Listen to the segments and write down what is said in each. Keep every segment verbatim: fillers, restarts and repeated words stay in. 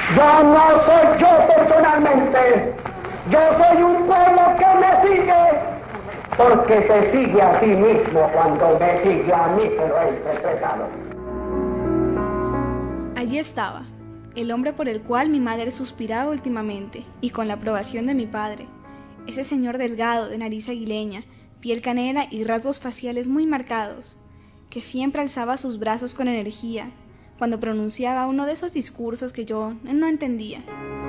Yo no soy yo personalmente. Yo soy un pueblo que me sigue, porque se sigue a sí mismo cuando me sigue a mí, pero es interpretado. Allí estaba, el hombre por el cual mi madre suspiraba últimamente, y con la aprobación de mi padre. Ese señor delgado, de nariz aguileña, piel canela y rasgos faciales muy marcados, que siempre alzaba sus brazos con energía cuando pronunciaba uno de esos discursos que yo no entendía.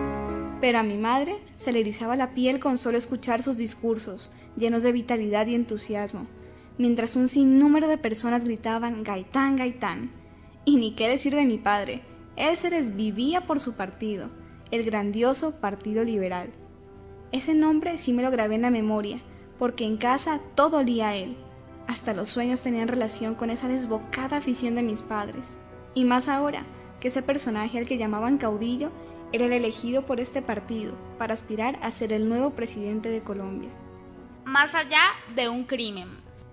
Pero a mi madre se le erizaba la piel con solo escuchar sus discursos, llenos de vitalidad y entusiasmo, mientras un sinnúmero de personas gritaban «Gaitán, Gaitán». Y ni qué decir de mi padre, él se desvivía por su partido, el grandioso Partido Liberal. Ese nombre sí me lo grabé en la memoria, porque en casa todo olía a él. Hasta los sueños tenían relación con esa desbocada afición de mis padres. Y más ahora, que ese personaje al que llamaban caudillo era el elegido por este partido para aspirar a ser el nuevo presidente de Colombia. Más allá de un crimen.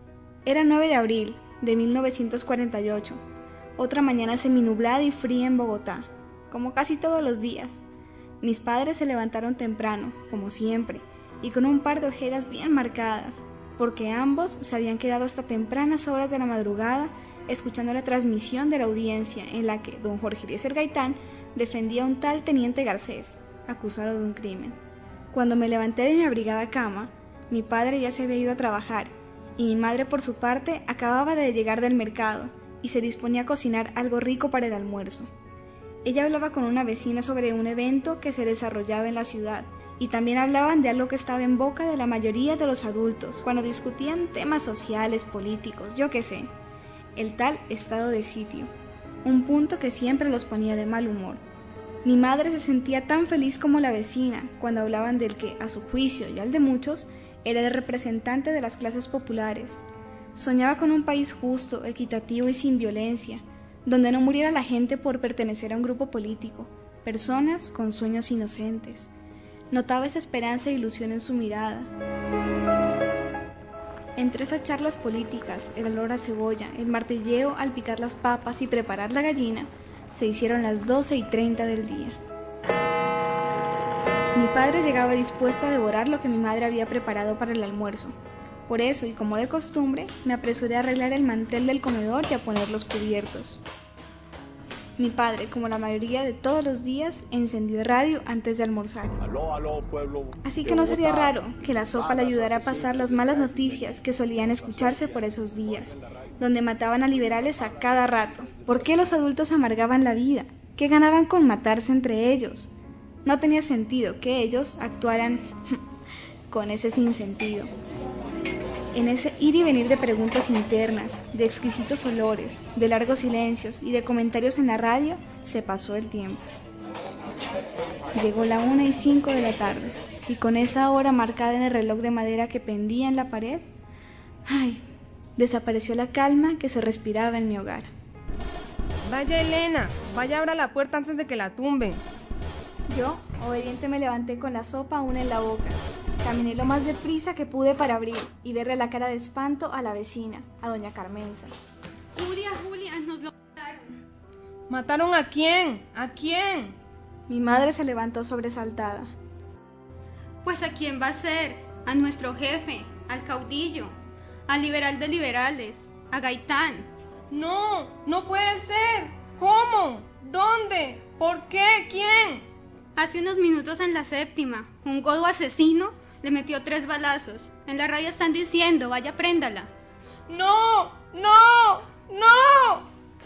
Era nueve de abril de mil novecientos cuarenta y ocho, otra mañana seminublada y fría en Bogotá, como casi todos los días. Mis padres se levantaron temprano, como siempre, y con un par de ojeras bien marcadas, porque ambos se habían quedado hasta tempranas horas de la madrugada escuchando la transmisión de la audiencia en la que don Jorge Eliezer Gaitán defendía a un tal teniente Garcés, acusado de un crimen. Cuando me levanté de mi abrigada cama, mi padre ya se había ido a trabajar, y mi madre por su parte acababa de llegar del mercado y se disponía a cocinar algo rico para el almuerzo. Ella hablaba con una vecina sobre un evento que se desarrollaba en la ciudad, y también hablaban de algo que estaba en boca de la mayoría de los adultos cuando discutían temas sociales, políticos, yo qué sé, el tal estado de sitio, un punto que siempre los ponía de mal humor. Mi madre se sentía tan feliz como la vecina cuando hablaban del que, a su juicio y al de muchos, era el representante de las clases populares. Soñaba con un país justo, equitativo y sin violencia, donde no muriera la gente por pertenecer a un grupo político, personas con sueños inocentes. Notaba esa esperanza e ilusión en su mirada. Entre esas charlas políticas, el olor a cebolla, el martilleo al picar las papas y preparar la gallina, se hicieron las doce y treinta del día. Mi padre llegaba dispuesto a devorar lo que mi madre había preparado para el almuerzo. Por eso, y como de costumbre, me apresuré a arreglar el mantel del comedor y a poner los cubiertos. Mi padre, como la mayoría de todos los días, encendió el radio antes de almorzar. Aló, aló, pueblo. Así que no sería raro que la sopa le ayudara a pasar las malas noticias que solían escucharse por esos días, donde mataban a liberales a cada rato. ¿Por qué los adultos amargaban la vida? ¿Qué ganaban con matarse entre ellos? No tenía sentido que ellos actuaran con ese sinsentido. En ese ir y venir de preguntas internas, de exquisitos olores, de largos silencios y de comentarios en la radio, se pasó el tiempo. Llegó la una y cinco de la tarde, y con esa hora marcada en el reloj de madera que pendía en la pared, ¡ay!, desapareció la calma que se respiraba en mi hogar. Vaya, Elena, vaya, abra la puerta antes de que la tumben. Yo, obediente, me levanté con la sopa aún en la boca. Caminé lo más deprisa que pude para abrir y verle la cara de espanto a la vecina, a doña Carmenza. Julia, Julia, nos lo mataron. ¿Mataron a quién? ¿A quién? Mi madre se levantó sobresaltada. Pues ¿a quién va a ser? A nuestro jefe, al caudillo, al liberal de liberales, a Gaitán. No, no puede ser. ¿Cómo? ¿Dónde? ¿Por qué? ¿Quién? Hace unos minutos en la séptima, un godo asesino le metió tres balazos. En la radio están diciendo, vaya, préndala. ¡No! ¡No! ¡No!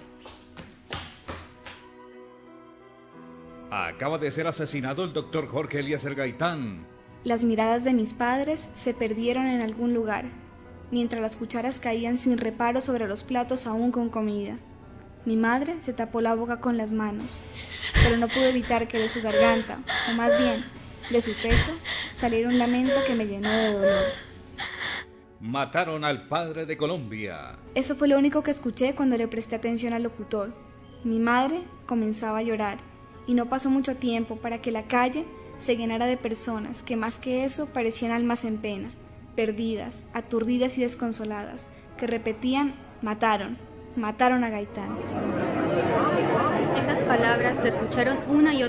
Acaba de ser asesinado el doctor Jorge Eliezer Gaitán. Las miradas de mis padres se perdieron en algún lugar, mientras las cucharas caían sin reparo sobre los platos aún con comida. Mi madre se tapó la boca con las manos, pero no pudo evitar que de su garganta, o más bien, de su pecho, saliera un lamento que me llenó de dolor. Mataron al padre de Colombia. Eso fue lo único que escuché cuando le presté atención al locutor. Mi madre comenzaba a llorar, y no pasó mucho tiempo para que la calle se llenara de personas que más que eso parecían almas en pena, perdidas, aturdidas y desconsoladas, que repetían, mataron. Mataron a Gaitán. Esas palabras se escucharon una y otra